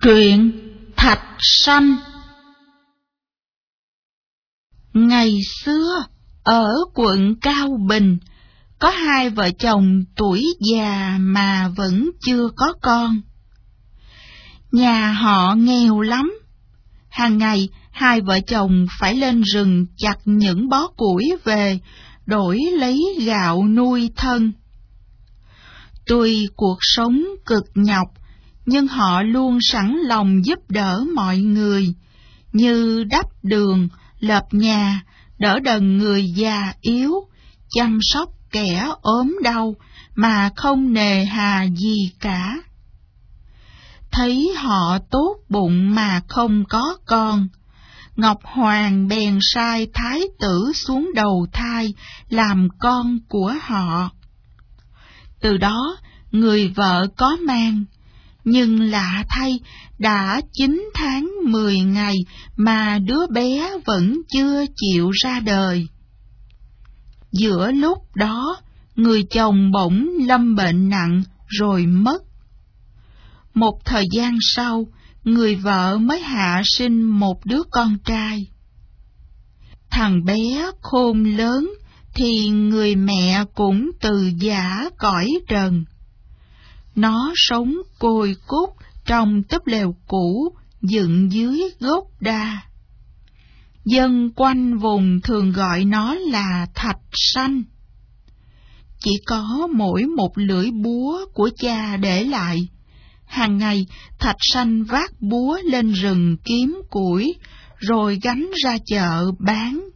Truyện Thạch Sanh. Ngày xưa, ở quận Cao Bình, có hai vợ chồng tuổi già mà vẫn chưa có con. Nhà họ nghèo lắm. Hàng ngày, hai vợ chồng phải lên rừng chặt những bó củi về, đổi lấy gạo nuôi thân. Tuy cuộc sống cực nhọc, nhưng họ luôn sẵn lòng giúp đỡ mọi người, như đắp đường, lợp nhà, đỡ đần người già yếu, chăm sóc kẻ ốm đau, mà không nề hà gì cả. Thấy họ tốt bụng mà không có con, Ngọc Hoàng bèn sai thái tử xuống đầu thai làm con của họ. Từ đó, người vợ có mang, nhưng lạ thay, đã 9 tháng 10 ngày mà đứa bé vẫn chưa chịu ra đời. Giữa lúc đó, người chồng bỗng lâm bệnh nặng rồi mất. Một thời gian sau, người vợ mới hạ sinh một đứa con trai. Thằng bé khôn lớn thì người mẹ cũng từ giã cõi trần. Nó sống côi cút trong túp lều cũ dựng dưới gốc đa. Dân quanh vùng thường gọi nó là Thạch Sanh. Chỉ có mỗi một lưỡi búa của cha để lại. Hàng ngày, Thạch Sanh vác búa lên rừng kiếm củi, rồi gánh ra chợ bán.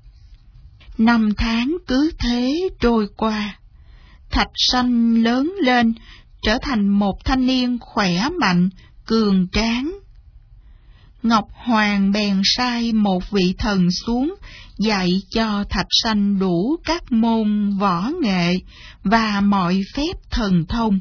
5 tháng cứ thế trôi qua. Thạch Sanh lớn lên, trở thành một thanh niên khỏe mạnh, cường tráng. Ngọc Hoàng bèn sai một vị thần xuống dạy cho Thạch Sanh đủ các môn võ nghệ và mọi phép thần thông.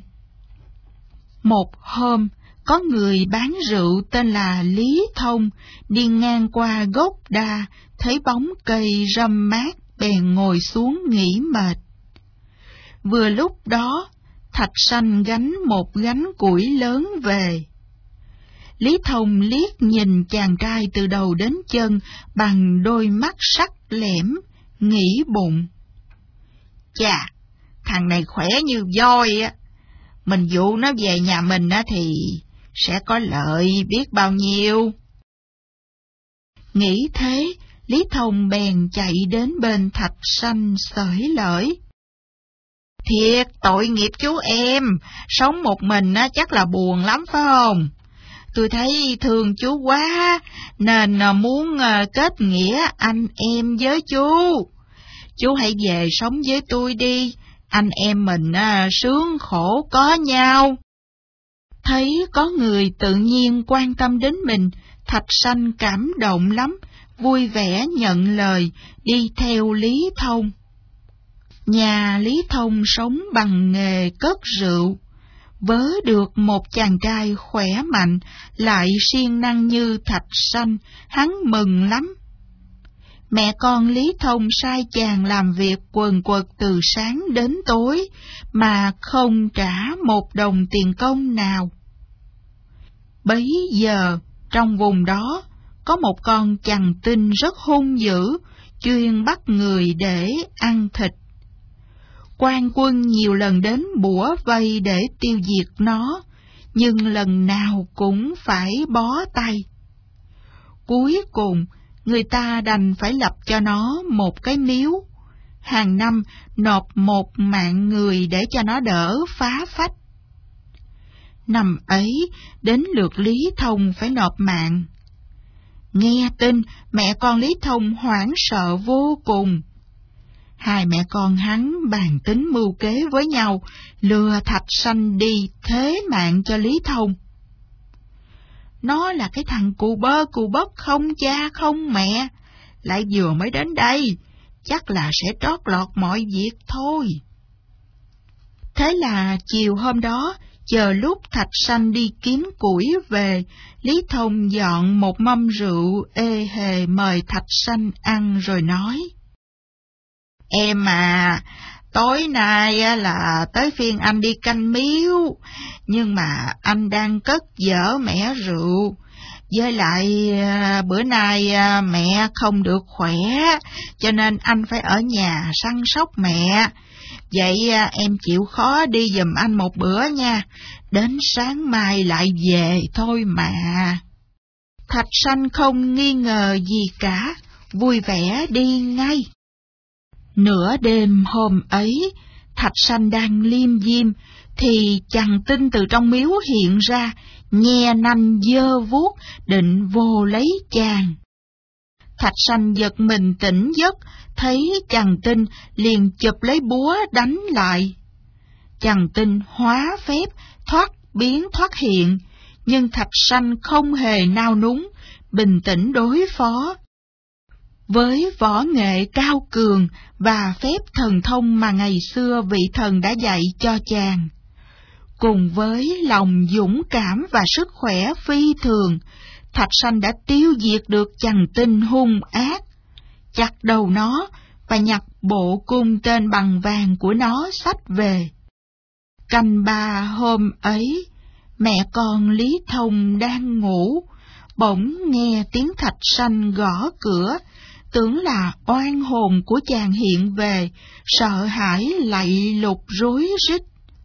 Một hôm, có người bán rượu tên là Lý Thông đi ngang qua gốc đa, thấy bóng cây râm mát, bèn ngồi xuống nghỉ mệt. Vừa lúc đó, Thạch Sanh gánh một gánh củi lớn về. Lý Thông liếc nhìn chàng trai từ đầu đến chân bằng đôi mắt sắc lẻm, nghĩ bụng: chà, thằng này khỏe như voi á, mình dụ nó về nhà mình á thì sẽ có lợi biết bao nhiêu. Nghĩ thế, Lý Thông bèn chạy đến bên Thạch Sanh xởi lởi: thiệt tội nghiệp chú em, sống một mình á chắc là buồn lắm phải không? Tôi thấy thương chú quá, nên muốn kết nghĩa anh em với chú. Chú hãy về sống với tôi đi, anh em mình sướng khổ có nhau. Thấy có người tự nhiên quan tâm đến mình, Thạch Sanh cảm động lắm, vui vẻ nhận lời, đi theo Lý Thông. Nhà Lý Thông sống bằng nghề cất rượu. Vớ được một chàng trai khỏe mạnh, lại siêng năng như Thạch Sanh, hắn mừng lắm. Mẹ con Lý Thông sai chàng làm việc quần quật từ sáng đến tối, mà không trả một đồng tiền công nào. Bấy giờ, trong vùng đó, có một con chằn tinh rất hung dữ, chuyên bắt người để ăn thịt. Quan quân nhiều lần đến bủa vây để tiêu diệt nó, nhưng lần nào cũng phải bó tay. Cuối cùng, người ta đành phải lập cho nó một cái miếu, hàng năm nộp một mạng người để cho nó đỡ phá phách. Năm ấy, đến lượt Lý Thông phải nộp mạng. Nghe tin, mẹ con Lý Thông hoảng sợ vô cùng. Hai mẹ con hắn bàn tính mưu kế với nhau, lừa Thạch Sanh đi thế mạng cho Lý Thông. Nó là cái thằng cù bơ cù bắp không cha không mẹ, lại vừa mới đến đây, chắc là sẽ trót lọt mọi việc thôi. Thế là chiều hôm đó, chờ lúc Thạch Sanh đi kiếm củi về, Lý Thông dọn một mâm rượu ê hề mời Thạch Sanh ăn rồi nói: em à, tối nay là tới phiên anh đi canh miếu, nhưng mà anh đang cất dở mẻ rượu. Với lại bữa nay mẹ không được khỏe, cho nên anh phải ở nhà săn sóc mẹ. Vậy em chịu khó đi giùm anh một bữa nha, đến sáng mai lại về thôi mà. Thạch Sanh không nghi ngờ gì cả, vui vẻ đi ngay. Nửa đêm hôm ấy, Thạch Sanh đang liêm diêm, thì chằng Tinh từ trong miếu hiện ra, nhe nanh giơ vuốt, định vô lấy chàng. Thạch Sanh giật mình tỉnh giấc, thấy chằng Tinh liền chụp lấy búa đánh lại. Chằng Tinh hóa phép, thoát biến thoát hiện, nhưng Thạch Sanh không hề nao núng, bình tĩnh đối phó. Với võ nghệ cao cường và phép thần thông mà ngày xưa vị thần đã dạy cho chàng, cùng với lòng dũng cảm và sức khỏe phi thường, Thạch Sanh đã tiêu diệt được chằng Tinh hung ác, chặt đầu nó và nhặt bộ cung tên bằng vàng của nó xách về. Canh ba hôm ấy, mẹ con Lý Thông đang ngủ, bỗng nghe tiếng Thạch Sanh gõ cửa, tưởng là oan hồn của chàng hiện về, sợ hãi lạy lục rối rít.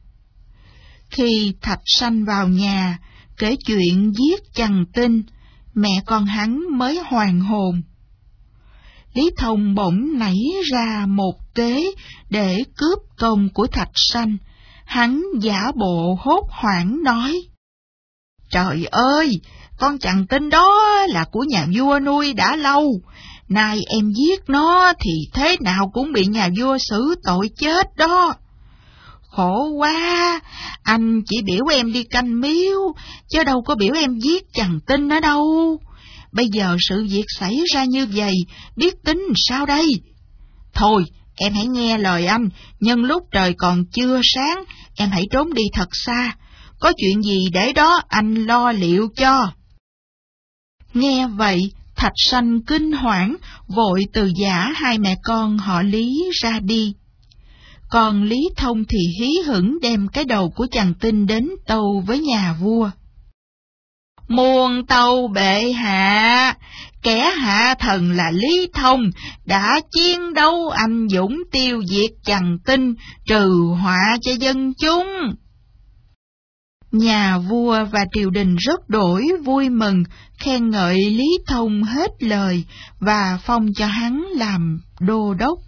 Khi Thạch Sanh vào nhà, kể chuyện giết chằng Tinh, mẹ con hắn mới hoàn hồn. Lý Thông bỗng nảy ra một kế để cướp công của Thạch Sanh. Hắn giả bộ hốt hoảng nói: Trời ơi, con chằng Tinh đó là của nhà vua nuôi đã lâu, nay em giết nó thì thế nào cũng bị nhà vua xử tội chết đó. Khổ quá, anh chỉ biểu em đi canh miếu, chứ đâu có biểu em giết chằng Tinh ở đâu. Bây giờ sự việc xảy ra như vậy, biết tính sao đây? Thôi, em hãy nghe lời anh, nhân lúc trời còn chưa sáng, em hãy trốn đi thật xa. Có chuyện gì để đó anh lo liệu cho. Nghe vậy, Thạch Sanh kinh hoảng, vội từ giã hai mẹ con họ Lý ra đi. Còn Lý Thông thì hí hửng đem cái đầu của chằng Tinh đến tâu với nhà vua. Muôn tâu bệ hạ, kẻ hạ thần là Lý Thông đã chiến đấu anh dũng tiêu diệt chằng Tinh, trừ họa cho dân chúng. Nhà vua và triều đình rất đổi vui mừng, khen ngợi Lý Thông hết lời và phong cho hắn làm đô đốc.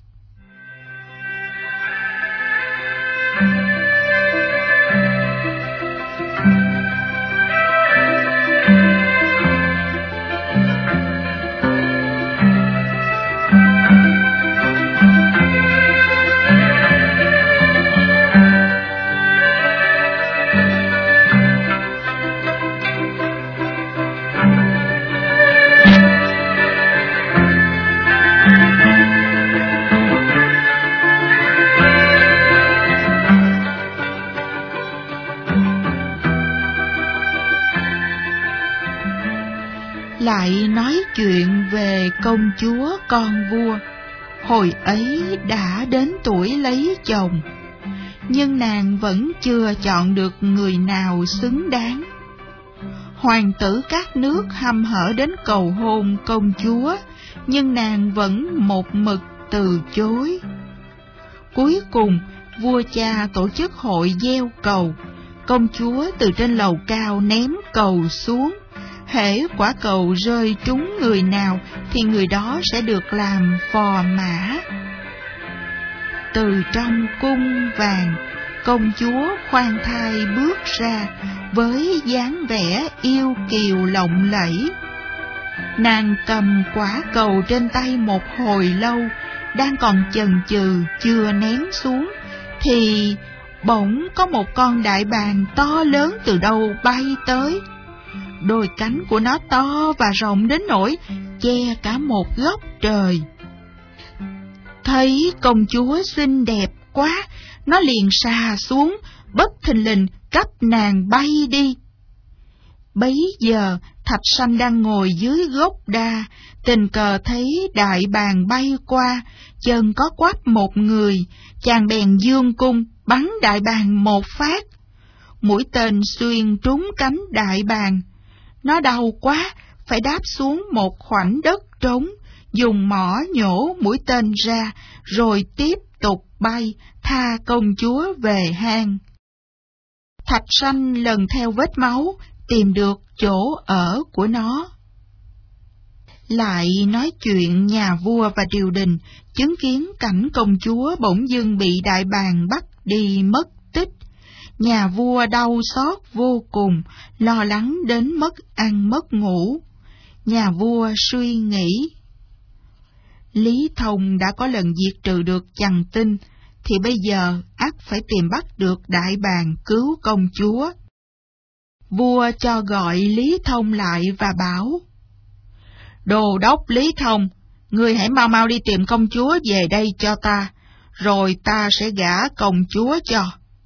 Lại nói chuyện về công chúa con vua. Hồi ấy đã đến tuổi lấy chồng, nhưng nàng vẫn chưa chọn được người nào xứng đáng. Hoàng tử các nước hăm hở đến cầu hôn công chúa, nhưng nàng vẫn một mực từ chối. Cuối cùng, vua cha tổ chức hội gieo cầu. Công chúa từ trên lầu cao ném cầu xuống. Hễ quả cầu rơi trúng người nào thì người đó sẽ được làm phò mã. Từ trong cung vàng, công chúa khoan thai bước ra với dáng vẻ yêu kiều lộng lẫy. Nàng cầm quả cầu trên tay một hồi lâu, đang còn chần chừ chưa ném xuống, thì bỗng có một con đại bàng to lớn từ đâu bay tới. Đôi cánh của nó to và rộng đến nỗi che cả một góc trời. Thấy công chúa xinh đẹp quá, nó liền xà xuống, bất thình lình cách nàng bay đi. Bấy giờ Thạch Sanh đang ngồi dưới gốc đa, tình cờ thấy đại bàng bay qua, chân có quắp một người, chàng bèn giương cung bắn đại bàng một phát. Mũi tên xuyên trúng cánh đại bàng, nó đau quá, phải đáp xuống một khoảnh đất trống, dùng mỏ nhổ mũi tên ra, rồi tiếp tục bay, tha công chúa về hang. Thạch Sanh lần theo vết máu, tìm được chỗ ở của nó. Lại nói chuyện nhà vua và triều đình, chứng kiến cảnh công chúa bỗng dưng bị đại bàng bắt đi mất tích. Nhà vua đau xót vô cùng, lo lắng đến mất ăn mất ngủ. Nhà vua suy nghĩ, Lý Thông đã có lần diệt trừ được Chằn Tinh, thì bây giờ ắt phải tìm bắt được đại bàng cứu công chúa. Vua cho gọi Lý Thông lại và bảo, Đô đốc Lý Thông, ngươi hãy mau mau đi tìm công chúa về đây cho ta, rồi ta sẽ gả công chúa cho.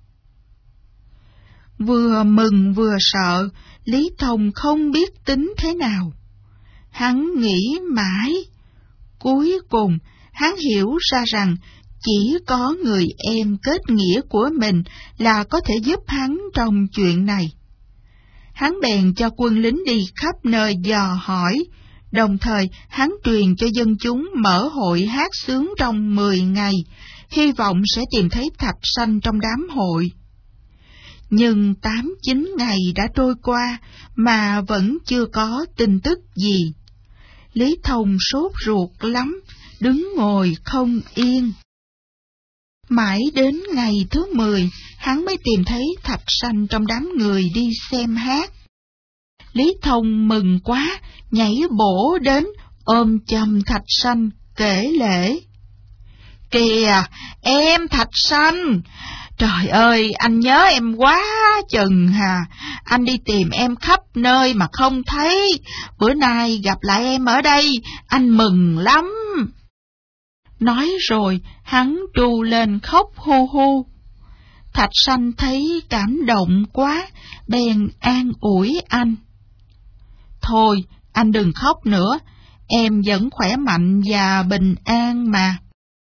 Vừa mừng vừa sợ, Lý Thông không biết tính thế nào. Hắn nghĩ mãi, cuối cùng hắn hiểu ra rằng chỉ có người em kết nghĩa của mình là có thể giúp hắn trong chuyện này. Hắn bèn cho quân lính đi khắp nơi dò hỏi, đồng thời hắn truyền cho dân chúng mở hội hát sướng trong 10 ngày, hy vọng sẽ tìm thấy Thạch Sanh trong đám hội. Nhưng 8-9 ngày đã trôi qua mà vẫn chưa có tin tức gì. Lý Thông sốt ruột lắm, đứng ngồi không yên. Mãi đến ngày thứ 10, hắn mới tìm thấy Thạch Sanh trong đám người đi xem hát. Lý Thông mừng quá, nhảy bổ đến, ôm chầm Thạch Sanh, kể lễ. Kìa, em Thạch Sanh! Trời ơi, anh nhớ em quá chừng hà, anh đi tìm em khắp nơi mà không thấy, bữa nay gặp lại em ở đây, anh mừng lắm. Nói rồi, hắn tru lên khóc hu hu. Thạch Sanh thấy cảm động quá, bèn an ủi anh. Thôi, anh đừng khóc nữa, em vẫn khỏe mạnh và bình an mà.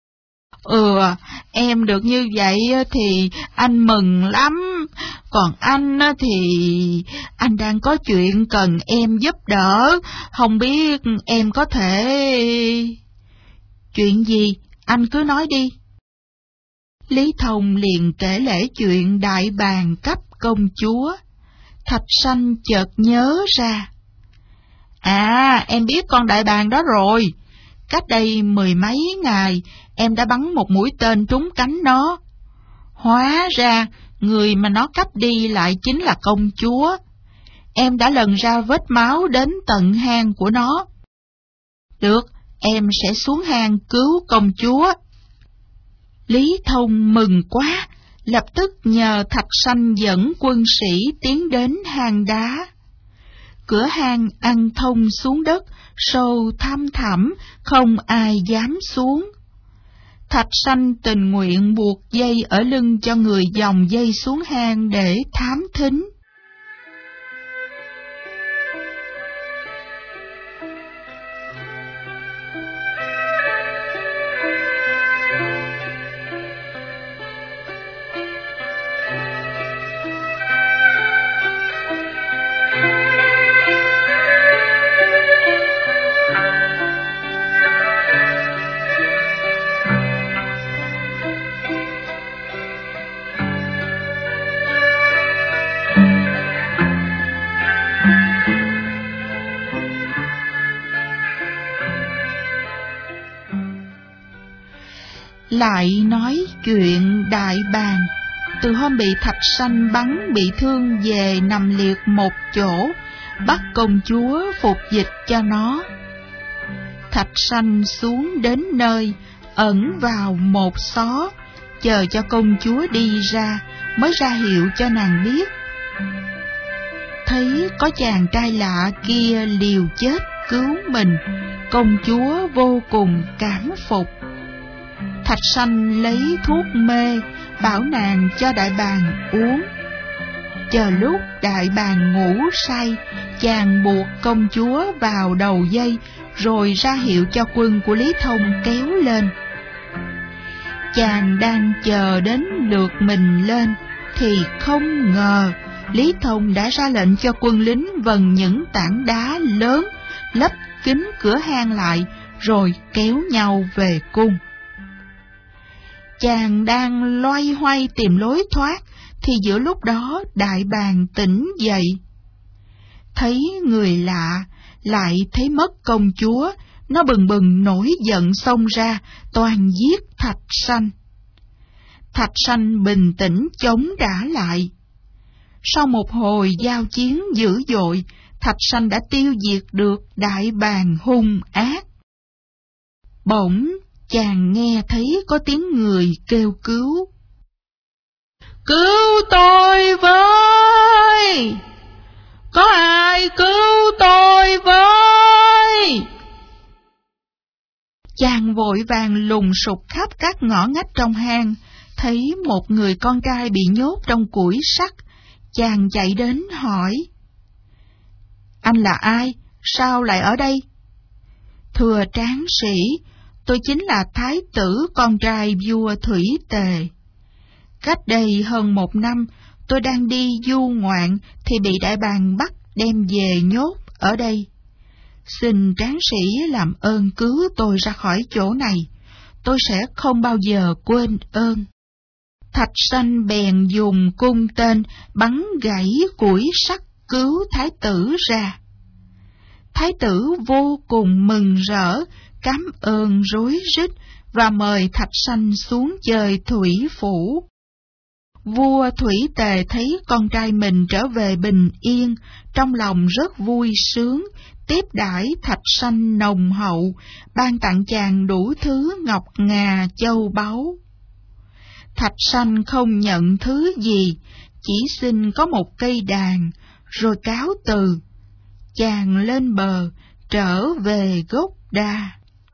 Em được như vậy thì anh mừng lắm, còn anh thì anh đang có chuyện cần em giúp đỡ, không biết em có thể... Chuyện gì? Anh cứ nói đi. Lý Thông liền kể lể chuyện đại bàng cấp công chúa. Thạch Sanh chợt nhớ ra. Em biết con đại bàng đó rồi. Cách đây 10 mấy ngày, em đã bắn một mũi tên trúng cánh nó. Hóa ra, người mà nó cắp đi lại chính là công chúa. Em đã lần ra vết máu đến tận hang của nó. Được, em sẽ xuống hang cứu công chúa. Lý Thông mừng quá, lập tức nhờ Thạch Sanh dẫn quân sĩ tiến đến hang đá. Cửa hang ăn thông xuống đất, sâu thăm thẳm, không ai dám xuống. Thạch Sanh tình nguyện buộc dây ở lưng cho người dòng dây xuống hang để thám thính. Lại nói chuyện đại bàng, từ hôm bị Thạch Sanh bắn bị thương về nằm liệt một chỗ, bắt công chúa phục dịch cho nó. Thạch Sanh xuống đến nơi, ẩn vào một xó, chờ cho công chúa đi ra, mới ra hiệu cho nàng biết. Thấy có chàng trai lạ kia liều chết cứu mình, công chúa vô cùng cảm phục. Thạch Sanh lấy thuốc mê, bảo nàng cho đại bàng uống. Chờ lúc đại bàng ngủ say, chàng buộc công chúa vào đầu dây, rồi ra hiệu cho quân của Lý Thông kéo lên. Chàng đang chờ đến lượt mình lên, thì không ngờ Lý Thông đã ra lệnh cho quân lính vần những tảng đá lớn, lấp kín cửa hang lại, rồi kéo nhau về cung. Chàng đang loay hoay tìm lối thoát, thì giữa lúc đó đại bàng tỉnh dậy. Thấy người lạ, lại thấy mất công chúa, nó bừng bừng nổi giận xông ra, toàn giết Thạch Sanh. Thạch Sanh bình tĩnh chống đả lại. Sau một hồi giao chiến dữ dội, Thạch Sanh đã tiêu diệt được đại bàng hung ác. Bỗng chàng nghe thấy có tiếng người kêu cứu. Cứu tôi với! Có ai cứu tôi với! Chàng vội vàng lùng sục khắp các ngõ ngách trong hang, thấy một người con trai bị nhốt trong củi sắt. Chàng chạy đến hỏi: Anh là ai? Sao lại ở đây? Thưa tráng sĩ, tôi chính là thái tử con trai vua Thủy Tề. Cách đây hơn 1 năm, tôi đang đi du ngoạn thì bị đại bàng bắt đem về nhốt ở đây. Xin tráng sĩ làm ơn cứu tôi ra khỏi chỗ này, tôi sẽ không bao giờ quên ơn. Thạch Sanh bèn dùng cung tên bắn gãy củi sắt cứu thái tử ra. Thái tử vô cùng mừng rỡ, cám ơn rối rít và mời Thạch Sanh xuống chơi thủy phủ. Vua Thủy Tề thấy con trai mình trở về bình yên, trong lòng rất vui sướng, tiếp đãi Thạch Sanh nồng hậu, ban tặng chàng đủ thứ ngọc ngà châu báu. Thạch Sanh không nhận thứ gì, chỉ xin có một cây đàn, rồi cáo từ. Chàng lên bờ, trở về gốc đa.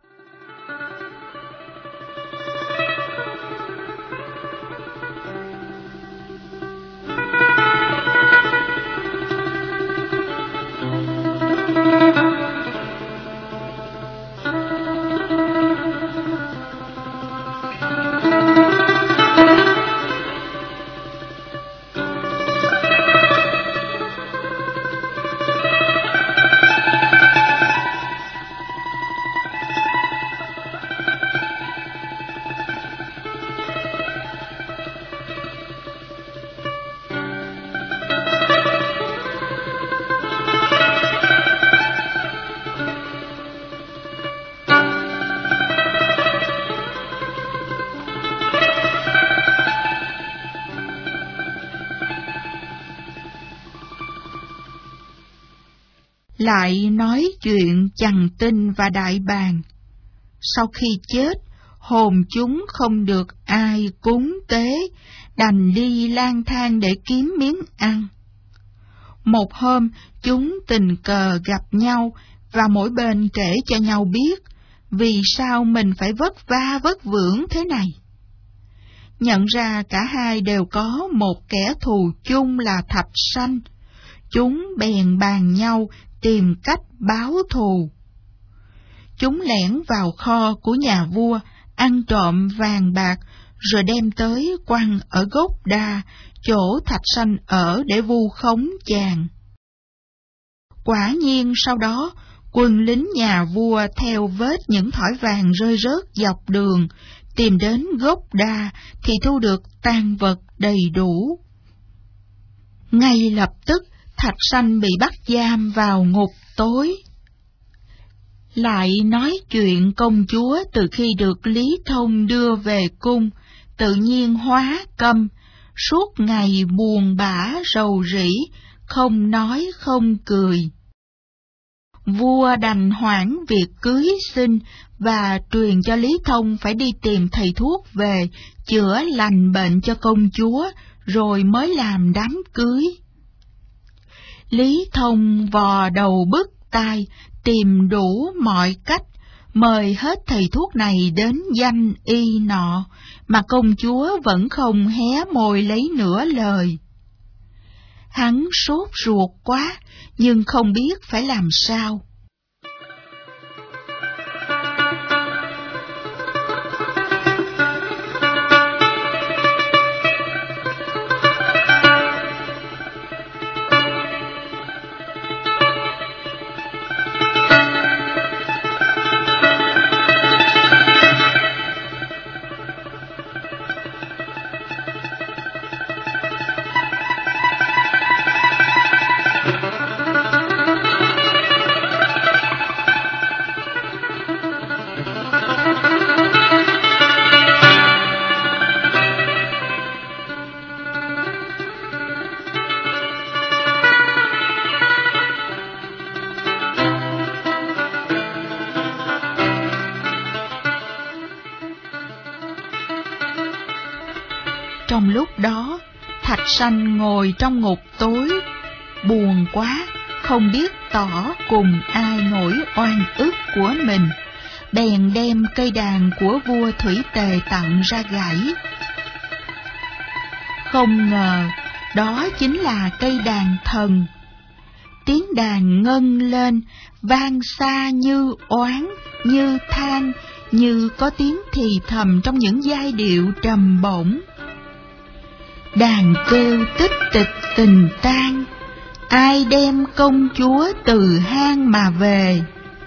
Lại nói chuyện Chằng Tinh và đại bàng. Sau khi chết, hồn chúng không được ai cúng tế, đành đi lang thang để kiếm miếng ăn. Một hôm, chúng tình cờ gặp nhau và mỗi bên kể cho nhau biết vì sao mình phải vất vả vất vưởng thế này. Nhận ra cả hai đều có một kẻ thù chung là Thạch Sanh, chúng bèn bàn nhau tìm cách báo thù. Chúng lẻn vào kho của nhà vua, ăn trộm vàng bạc, rồi đem tới quăng ở gốc đa, chỗ Thạch Sanh ở để vu khống chàng. Quả nhiên sau đó, quân lính nhà vua theo vết những thỏi vàng rơi rớt dọc đường, tìm đến gốc đa thì thu được tang vật đầy đủ. Ngay lập tức, Thạch Sanh bị bắt giam vào ngục tối. Lại nói chuyện công chúa từ khi được Lý Thông đưa về cung, tự nhiên hóa câm, suốt ngày buồn bã rầu rĩ, không nói không cười. Vua đành hoãn việc cưới xin và truyền cho Lý Thông phải đi tìm thầy thuốc về, chữa lành bệnh cho công chúa, rồi mới làm đám cưới. Lý Thông vò đầu bứt tai, tìm đủ mọi cách, mời hết thầy thuốc này đến danh y nọ, mà công chúa vẫn không hé môi lấy nửa lời. Hắn sốt ruột quá, nhưng không biết phải làm sao. Trong lúc đó, Thạch Sanh ngồi trong ngục tối, buồn quá, không biết tỏ cùng ai nỗi oan ức của mình, bèn đem cây đàn của vua Thủy Tề tặng ra gảy. Không ngờ, đó chính là cây đàn thần. Tiếng đàn ngân lên, vang xa như oán, như than, như có tiếng thì thầm trong những giai điệu trầm bổng. Đàn kêu tích tịch tình tan, ai đem công chúa từ hang mà về.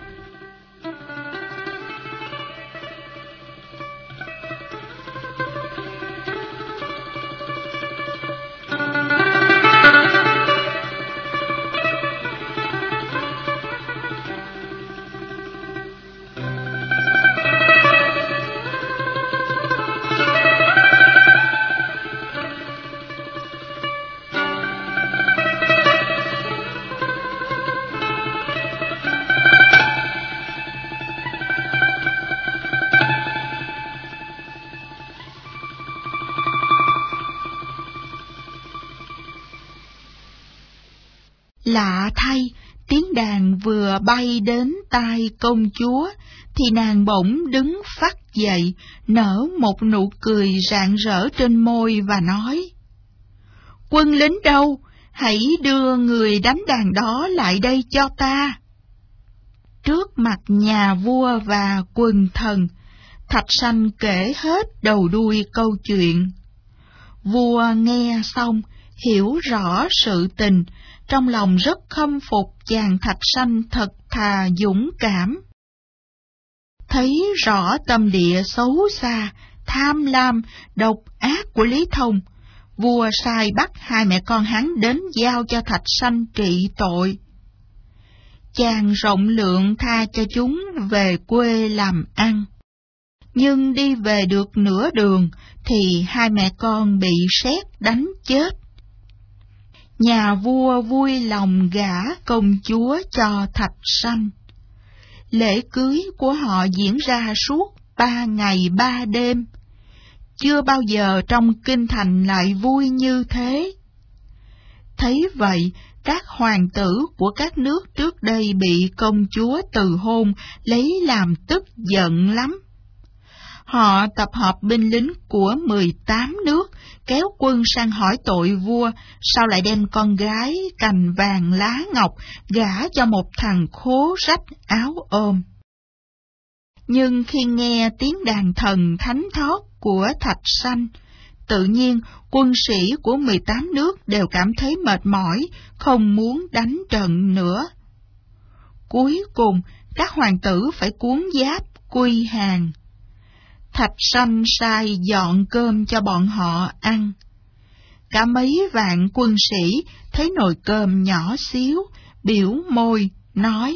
Lạ thay, tiếng đàn vừa bay đến tai công chúa, thì nàng bỗng đứng phắt dậy, nở một nụ cười rạng rỡ trên môi và nói: "Quân lính đâu? Hãy đưa người đánh đàn đó lại đây cho ta." Trước mặt nhà vua và quần thần, Thạch Sanh kể hết đầu đuôi câu chuyện. Vua nghe xong, hiểu rõ sự tình, trong lòng rất khâm phục chàng Thạch Sanh thật thà dũng cảm. Thấy rõ tâm địa xấu xa, tham lam, độc ác của Lý Thông, vua sai bắt hai mẹ con hắn đến giao cho Thạch Sanh trị tội. Chàng rộng lượng tha cho chúng về quê làm ăn. Nhưng đi về được nửa đường thì hai mẹ con bị sét đánh chết. Nhà vua vui lòng gả công chúa cho Thạch Sanh. Lễ cưới của họ diễn ra suốt 3 ngày 3 đêm. Chưa bao giờ trong kinh thành lại vui như thế. Thấy vậy, các hoàng tử của các nước trước đây bị công chúa từ hôn lấy làm tức giận lắm. Họ tập hợp binh lính của 18 nước, kéo quân sang hỏi tội vua, sao lại đem con gái cành vàng lá ngọc gả cho một thằng khố rách áo ôm. Nhưng khi nghe tiếng đàn thần thánh thót của Thạch Sanh, tự nhiên quân sĩ của 18 nước đều cảm thấy mệt mỏi, không muốn đánh trận nữa. Cuối cùng, các hoàng tử phải cuốn giáp quy hàng. Thạch Sanh sai dọn cơm cho bọn họ ăn. Cả mấy vạn quân sĩ thấy nồi cơm nhỏ xíu, biểu môi, nói: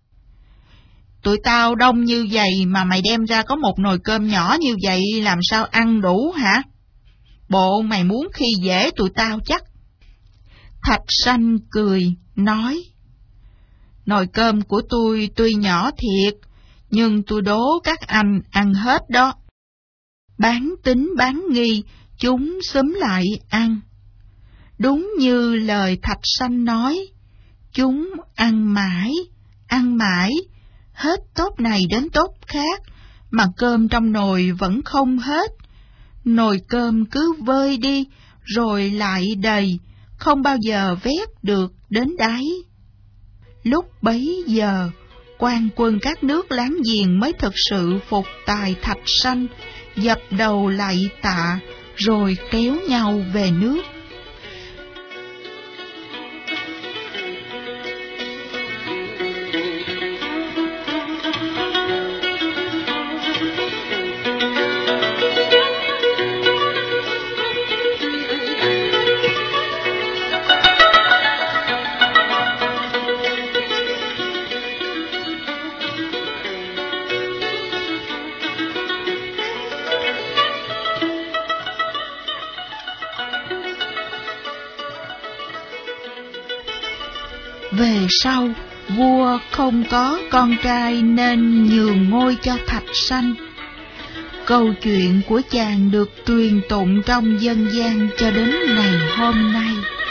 "Tụi tao đông như vậy mà mày đem ra có một nồi cơm nhỏ như vậy làm sao ăn đủ hả? Bộ mày muốn khi dễ tụi tao chắc." Thạch Sanh cười, nói: "Nồi cơm của tôi tuy nhỏ thiệt, nhưng tôi đố các anh ăn hết đó." Bán tín bán nghi, chúng xúm lại ăn. Đúng như lời Thạch Sanh nói, chúng ăn mãi, hết tốt này đến tốt khác, mà cơm trong nồi vẫn không hết. Nồi cơm cứ vơi đi, rồi lại đầy, không bao giờ vét được đến đáy. Lúc bấy giờ, quan quân các nước láng giềng mới thực sự phục tài Thạch Sanh, dập đầu lạy tạ, rồi kéo nhau về nước. Về sau, vua không có con trai nên nhường ngôi cho Thạch Sanh. Câu chuyện của chàng được truyền tụng trong dân gian cho đến ngày hôm nay.